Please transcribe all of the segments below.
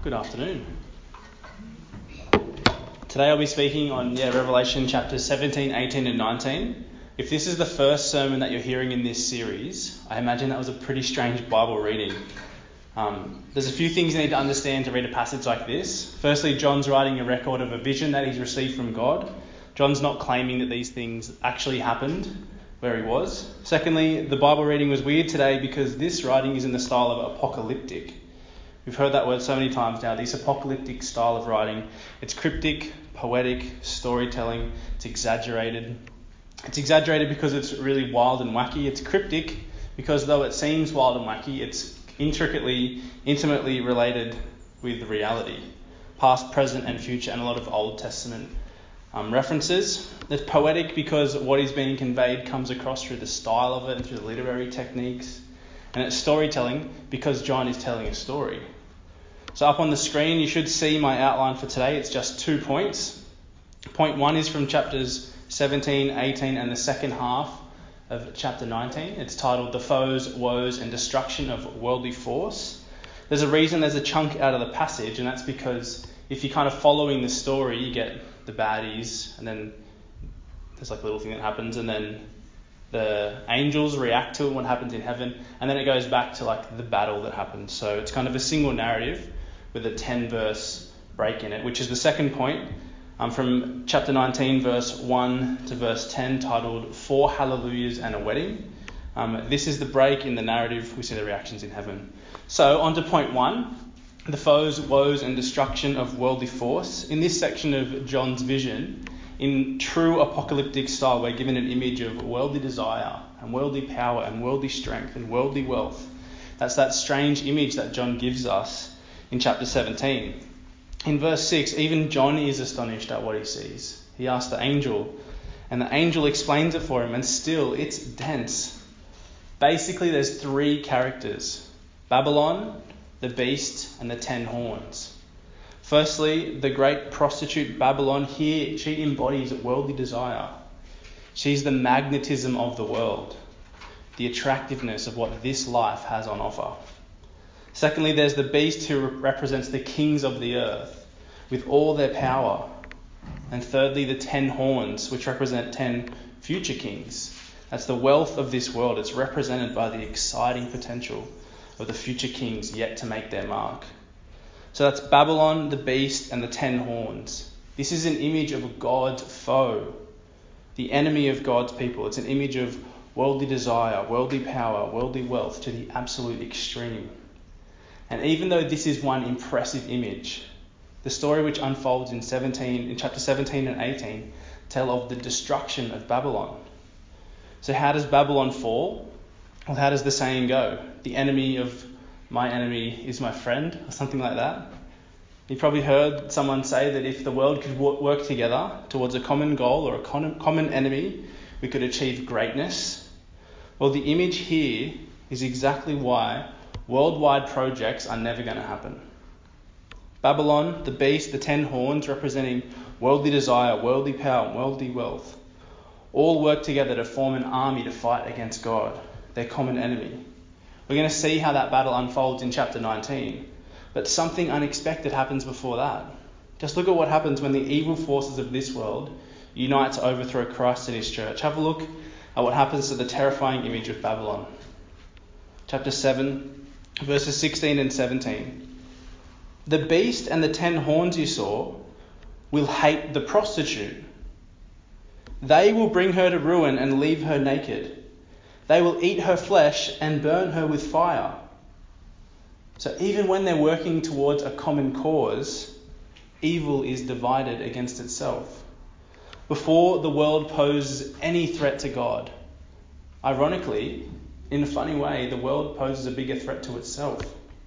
Good afternoon. Today I'll be speaking on Revelation chapters 17, 18 and 19. If this is the first sermon that you're hearing in this series, I imagine that was a pretty strange Bible reading. There's a few things you need to understand to read a passage like this. Firstly, John's writing a record of a vision that he's received from God. John's not claiming that these things actually happened where he was. Secondly, the Bible reading was weird today because this writing is in the style of apocalyptic. We've heard that word so many times now, this apocalyptic style of writing. It's cryptic, poetic, storytelling, it's exaggerated. It's exaggerated because it's really wild and wacky. It's cryptic because though it seems wild and wacky, it's intimately related with reality. Past, present and future, and a lot of Old Testament references. It's poetic because what is being conveyed comes across through the style of it and through the literary techniques. And it's storytelling because John is telling a story. So up on the screen, you should see my outline for today. It's just 2 points. Point 1 is from chapters 17, 18, and the second half of chapter 19. It's titled The Foes, Woes, and Destruction of Worldly Force. There's a reason there's a chunk out of the passage, and that's because if you're kind of following the story, you get the baddies, and then there's like a little thing that happens, and then the angels react to what happens in heaven, and then it goes back to like the battle that happens. So it's kind of a single narrative with a 10-verse break in it, which is the second point from chapter 19, verse 1 to verse 10, titled 4 Hallelujahs and a Wedding. This is the break in the narrative. We see the reactions in heaven. So on to point 1, the foes, woes, and destruction of worldly force. In this section of John's vision, in true apocalyptic style, we're given an image of worldly desire and worldly power and worldly strength and worldly wealth. That's that strange image that John gives us in chapter 17. In verse 6, even John is astonished at what he sees. He asks the angel, and the angel explains it for him, and still it's dense. Basically, there's 3 characters: Babylon, the beast, and the 10 horns. Firstly, the great prostitute Babylon, here she embodies worldly desire. She's the magnetism of the world, the attractiveness of what this life has on offer. Secondly, there's the beast who represents the kings of the earth with all their power. And thirdly, the 10 horns, which represent 10 future kings. That's the wealth of this world. It's represented by the exciting potential of the future kings yet to make their mark. So that's Babylon, the beast, and the 10 horns. This is an image of God's foe, the enemy of God's people. It's an image of worldly desire, worldly power, worldly wealth to the absolute extreme. And even though this is one impressive image, the story which unfolds in chapter 17 and 18 tell of the destruction of Babylon. So how does Babylon fall? Well, how does the saying go? The enemy of my enemy is my friend, or something like that. You probably heard someone say that if the world could work together towards a common goal or a common enemy, we could achieve greatness. Well, the image here is exactly why worldwide projects are never going to happen. Babylon, the beast, the 10 horns representing worldly desire, worldly power, worldly wealth, all work together to form an army to fight against God, their common enemy. We're going to see how that battle unfolds in chapter 19, but something unexpected happens before that. Just look at what happens when the evil forces of this world unite to overthrow Christ and his church. Have a look at what happens to the terrifying image of Babylon. Chapter 7, verses 16 and 17. The beast and the 10 horns you saw will hate the prostitute. They will bring her to ruin and leave her naked. They will eat her flesh and burn her with fire. So even when they're working towards a common cause, evil is divided against itself. Before the world poses any threat to God, ironically, in a funny way, the world poses a bigger threat to itself.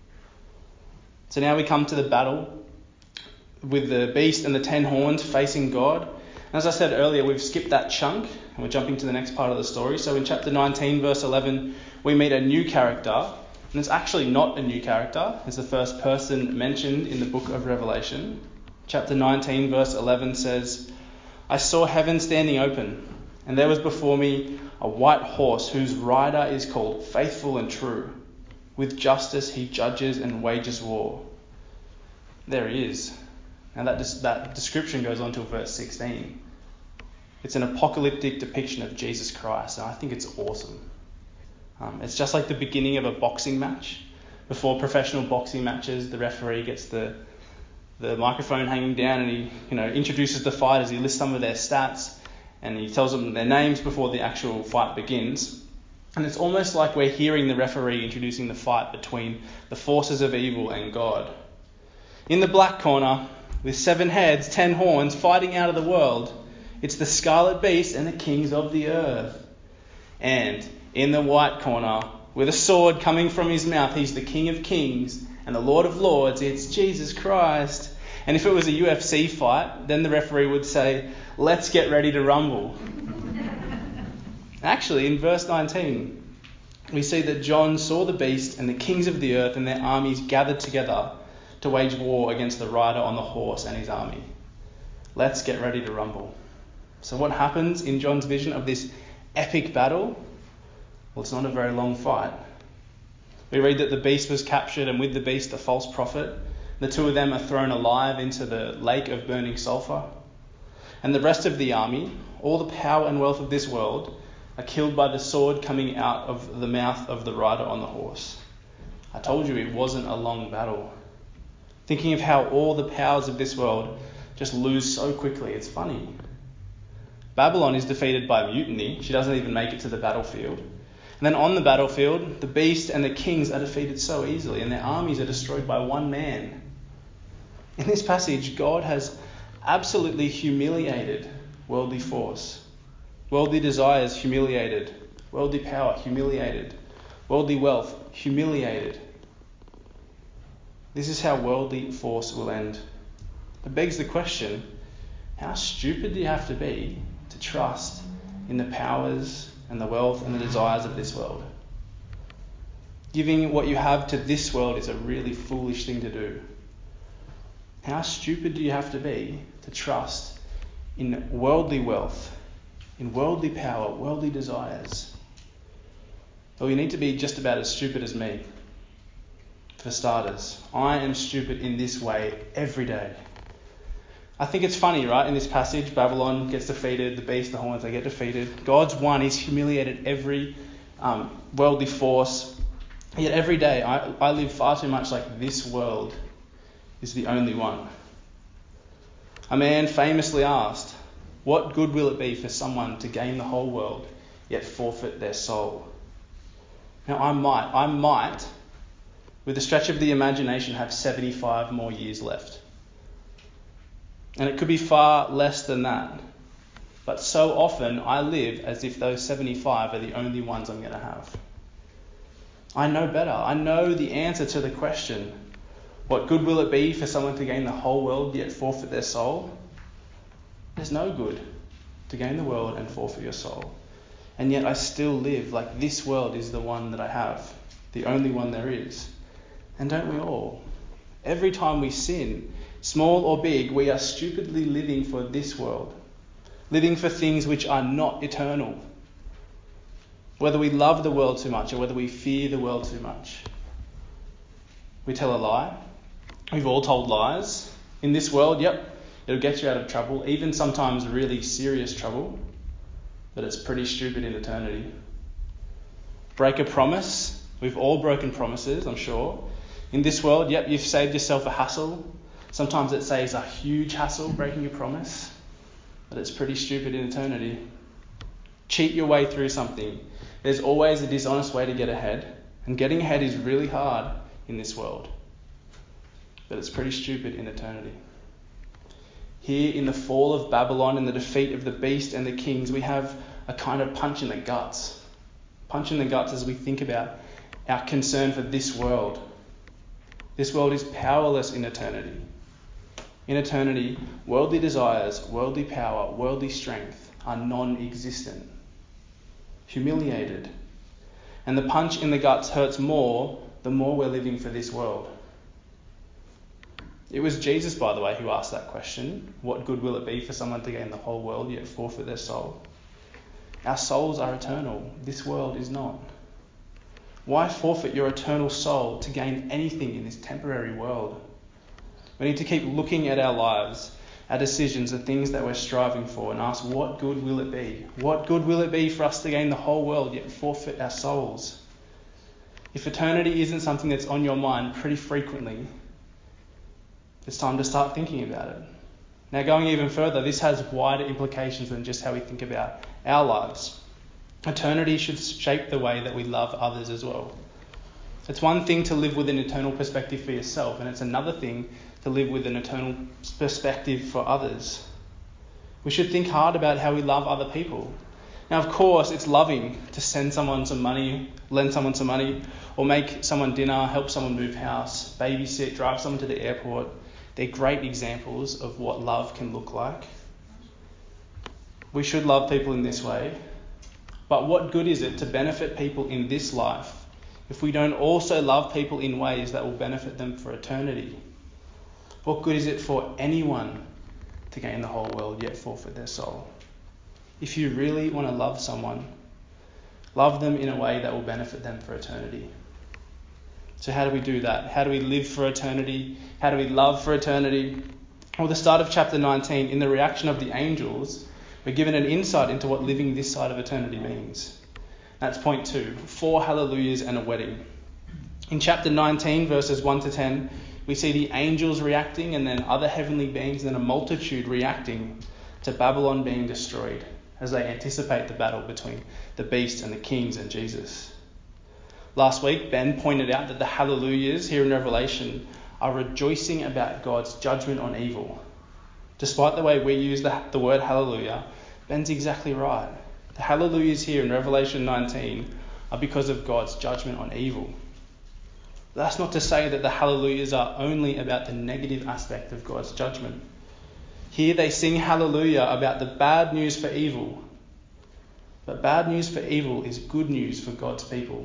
So now we come to the battle with the beast and the 10 horns facing God. And as I said earlier, we've skipped that chunk and we're jumping to the next part of the story. So in chapter 19, verse 11, we meet a new character. And it's actually not a new character. It's the first person mentioned in the book of Revelation. Chapter 19, verse 11 says, I saw heaven standing open, and there was before me a white horse whose rider is called Faithful and True. With justice he judges and wages war. there he is. Now that description goes on to verse 16. It's an apocalyptic depiction of Jesus Christ, and I think it's awesome. It's just like the beginning of a boxing match. Before professional boxing matches, the referee gets the microphone hanging down and he introduces the fighters. He lists some of their stats and he tells them their names before the actual fight begins. And it's almost like we're hearing the referee introducing the fight between the forces of evil and God. In the black corner, with 7 heads, 10 horns, fighting out of the world, it's the scarlet beast and the kings of the earth. And in the white corner, with a sword coming from his mouth, he's the King of Kings and the Lord of Lords. It's Jesus Christ. And if it was a UFC fight, then the referee would say, "Let's get ready to rumble." Actually, in verse 19, we see that John saw the beast and the kings of the earth and their armies gathered together to wage war against the rider on the horse and his army. Let's get ready to rumble. So what happens in John's vision of this epic battle? Well, it's not a very long fight. We read that the beast was captured, and with the beast, the false prophet. The 2 of them are thrown alive into the lake of burning sulfur. And the rest of the army, all the power and wealth of this world, are killed by the sword coming out of the mouth of the rider on the horse. I told you it wasn't a long battle. Thinking of how all the powers of this world just lose so quickly, it's funny. Babylon is defeated by mutiny. She doesn't even make it to the battlefield. And then on the battlefield, the beast and the kings are defeated so easily, and their armies are destroyed by one man. In this passage, God has absolutely humiliated worldly force. Worldly desires humiliated. Worldly power humiliated. Worldly wealth humiliated. This is how worldly force will end. It begs the question, how stupid do you have to be to trust in the powers and the wealth and the desires of this world? Giving what you have to this world is a really foolish thing to do. How stupid do you have to be to trust in worldly wealth, in worldly power, worldly desires? Well, you need to be just about as stupid as me. For starters, I am stupid in this way every day. I think it's funny, right? In this passage, Babylon gets defeated, the beast, the horns, they get defeated. God's won, he's humiliated every worldly force. Yet every day, I live far too much like this world is the only one. A man famously asked, "What good will it be for someone to gain the whole world, yet forfeit their soul?" Now, I might, with a stretch of the imagination, have 75 more years left. And it could be far less than that. But so often I live as if those 75 are the only ones I'm going to have. I know better. I know the answer to the question, what good will it be for someone to gain the whole world yet forfeit their soul? There's no good to gain the world and forfeit your soul. And yet I still live like this world is the one that I have, the only one there is. And don't we all? Every time we sin, small or big, we are stupidly living for this world, living for things which are not eternal. Whether we love the world too much or whether we fear the world too much. We tell a lie. We've all told lies. In this world, it'll get you out of trouble, even sometimes really serious trouble, but it's pretty stupid in eternity. Break a promise. We've all broken promises, I'm sure. In this world, you've saved yourself a hassle. Sometimes it saves a huge hassle breaking a promise, but it's pretty stupid in eternity. Cheat your way through something. There's always a dishonest way to get ahead, and getting ahead is really hard in this world, but it's pretty stupid in eternity. Here in the fall of Babylon and the defeat of the beast and the kings, we have a kind of punch in the guts. Punch in the guts as we think about our concern for this world. This world is powerless in eternity. In eternity, worldly desires, worldly power, worldly strength are non-existent. Humiliated. And the punch in the guts hurts more the more we're living for this world. It was Jesus, by the way, who asked that question. What good will it be for someone to gain the whole world yet forfeit their soul? Our souls are eternal. This world is not. Why forfeit your eternal soul to gain anything in this temporary world? We need to keep looking at our lives, our decisions, the things that we're striving for, and ask, what good will it be? What good will it be for us to gain the whole world yet forfeit our souls? If eternity isn't something that's on your mind pretty frequently, it's time to start thinking about it. Now, going even further, this has wider implications than just how we think about our lives. Eternity should shape the way that we love others as well. It's one thing to live with an eternal perspective for yourself, and it's another thing to live with an eternal perspective for others. We should think hard about how we love other people. Now, of course, it's loving to send someone some money, lend someone some money, or make someone dinner, help someone move house, babysit, drive someone to the airport. They're great examples of what love can look like. We should love people in this way. But what good is it to benefit people in this life if we don't also love people in ways that will benefit them for eternity? What good is it for anyone to gain the whole world yet forfeit their soul? If you really want to love someone, love them in a way that will benefit them for eternity. So how do we do that? How do we live for eternity? How do we love for eternity? Well, the start of chapter 19, in the reaction of the angels, we're given an insight into what living this side of eternity means. That's point 2, 4 hallelujahs and a wedding. In chapter 19, verses 1 to 10, we see the angels reacting and then other heavenly beings and a multitude reacting to Babylon being destroyed as they anticipate the battle between the beast and the kings and Jesus. Last week, Ben pointed out that the hallelujahs here in Revelation are rejoicing about God's judgment on evil. Despite the way we use the word hallelujah, Ben's exactly right. The hallelujahs here in Revelation 19 are because of God's judgment on evil. That's not to say that the hallelujahs are only about the negative aspect of God's judgment. Here they sing hallelujah about the bad news for evil. But bad news for evil is good news for God's people.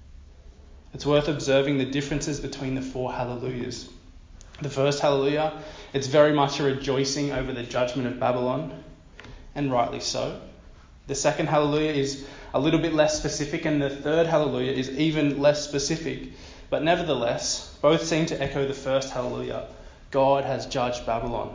It's worth observing the differences between the 4 hallelujahs. The first hallelujah, it's very much a rejoicing over the judgment of Babylon, and rightly so. The second hallelujah is a little bit less specific, and the third hallelujah is even less specific. But nevertheless, both seem to echo the first hallelujah. God has judged Babylon.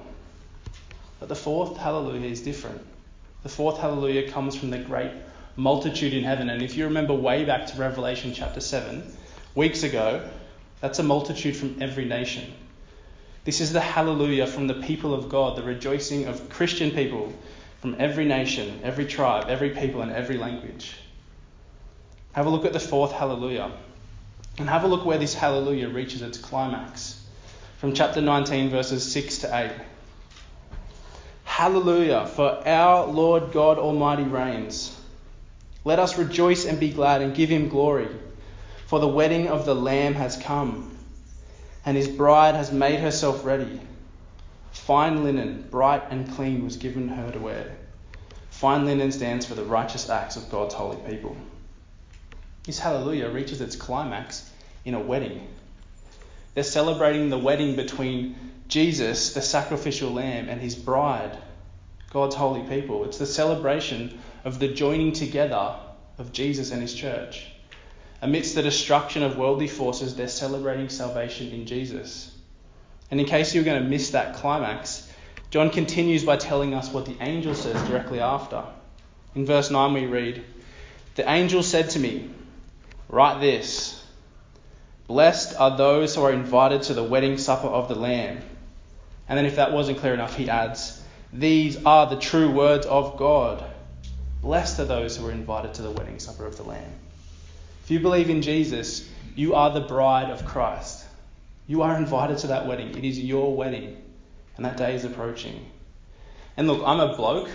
But the fourth hallelujah is different. The fourth hallelujah comes from the great multitude in heaven. And if you remember way back to Revelation chapter 7, weeks ago, that's a multitude from every nation. This is the hallelujah from the people of God, the rejoicing of Christian people from every nation, every tribe, every people, and every language. Have a look at the fourth hallelujah. And have a look where this hallelujah reaches its climax. From chapter 19, verses 6 to 8. Hallelujah, for our Lord God Almighty reigns. Let us rejoice and be glad and give him glory. For the wedding of the Lamb has come, and his bride has made herself ready. Fine linen, bright and clean, was given her to wear. Fine linen stands for the righteous acts of God's holy people. This hallelujah reaches its climax in a wedding. They're celebrating the wedding between Jesus, the sacrificial lamb, and his bride, God's holy people. It's the celebration of the joining together of Jesus and his church. Amidst the destruction of worldly forces, they're celebrating salvation in Jesus. And in case you're going to miss that climax, John continues by telling us what the angel says directly after. In verse 9 we read, "The angel said to me, 'Write this, blessed are those who are invited to the wedding supper of the Lamb.'" And then if that wasn't clear enough, he adds, "These are the true words of God. Blessed are those who are invited to the wedding supper of the Lamb." If you believe in Jesus, you are the bride of Christ. You are invited to that wedding. It is your wedding, and that day is approaching. And look, I'm a bloke,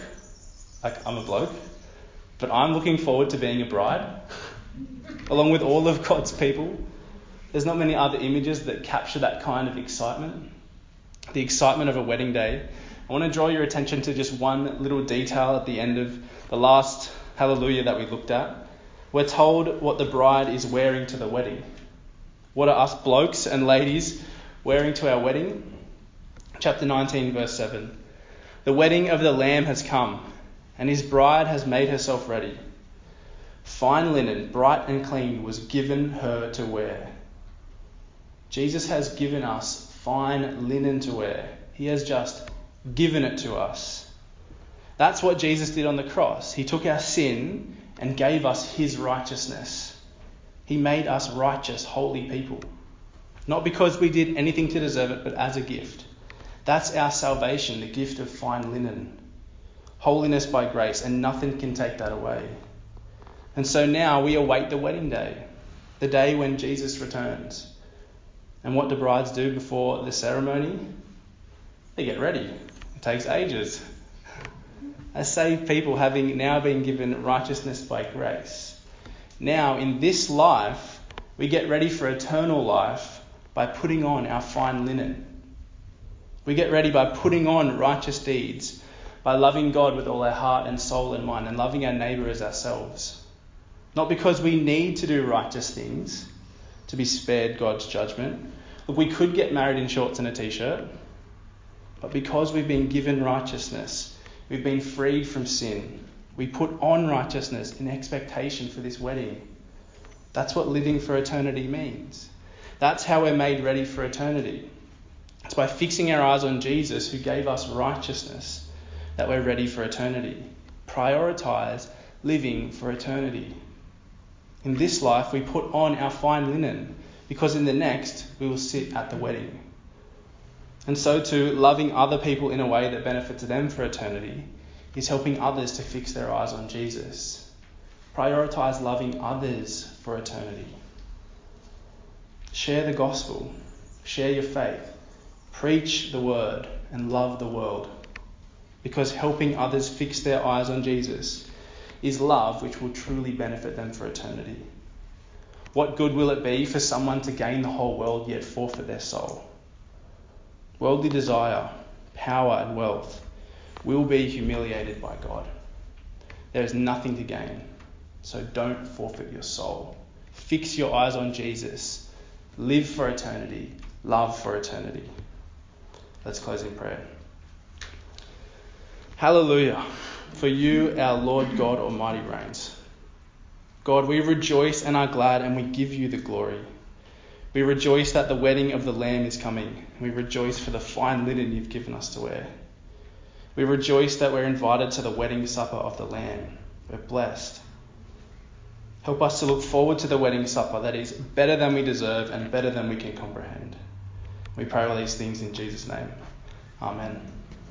but I'm looking forward to being a bride, along with all of God's people. There's not many other images that capture that kind of excitement, the excitement of a wedding day. I want to draw your attention to just one little detail at the end of the last hallelujah that we looked at. We're told what the bride is wearing to the wedding. What are us blokes and ladies wearing to our wedding? Chapter 19, verse 7. "The wedding of the Lamb has come, and his bride has made herself ready. Fine linen, bright and clean, was given her to wear." Jesus has given us fine linen to wear. He has just given it to us. That's what Jesus did on the cross. He took our sin and gave us his righteousness. He made us righteous, holy people. Not because we did anything to deserve it, but as a gift. That's our salvation, the gift of fine linen. Holiness by grace, and nothing can take that away. And so now we await the wedding day, the day when Jesus returns. And what do brides do before the ceremony? They get ready. It takes ages. As saved people, having now been given righteousness by grace, now in this life we get ready for eternal life by putting on our fine linen. We get ready by putting on righteous deeds, by loving God with all our heart and soul and mind, and loving our neighbour as ourselves. Not because we need to do righteous things to be spared God's judgment. Look, we could get married in shorts and a t-shirt, but because we've been given righteousness, we've been freed from sin, we put on righteousness in expectation for this wedding. That's what living for eternity means. That's how we're made ready for eternity. It's by fixing our eyes on Jesus, who gave us righteousness, that we're ready for eternity. Prioritise living for eternity. In this life, we put on our fine linen, because in the next, we will sit at the wedding. And so too, loving other people in a way that benefits them for eternity is helping others to fix their eyes on Jesus. Prioritise loving others for eternity. Share the gospel. Share your faith. Preach the word and love the world. Because helping others fix their eyes on Jesus is love which will truly benefit them for eternity. What good will it be for someone to gain the whole world yet forfeit their soul? Worldly desire, power and wealth will be humiliated by God. There is nothing to gain, so don't forfeit your soul. Fix your eyes on Jesus. Live for eternity. Love for eternity. Let's close in prayer. Hallelujah. For you, our Lord God Almighty reigns. God, we rejoice and are glad, and we give you the glory. We rejoice that the wedding of the Lamb is coming. We rejoice for the fine linen you've given us to wear. We rejoice that we're invited to the wedding supper of the Lamb. We're blessed. Help us to look forward to the wedding supper that is better than we deserve and better than we can comprehend. We pray all these things in Jesus' name. Amen.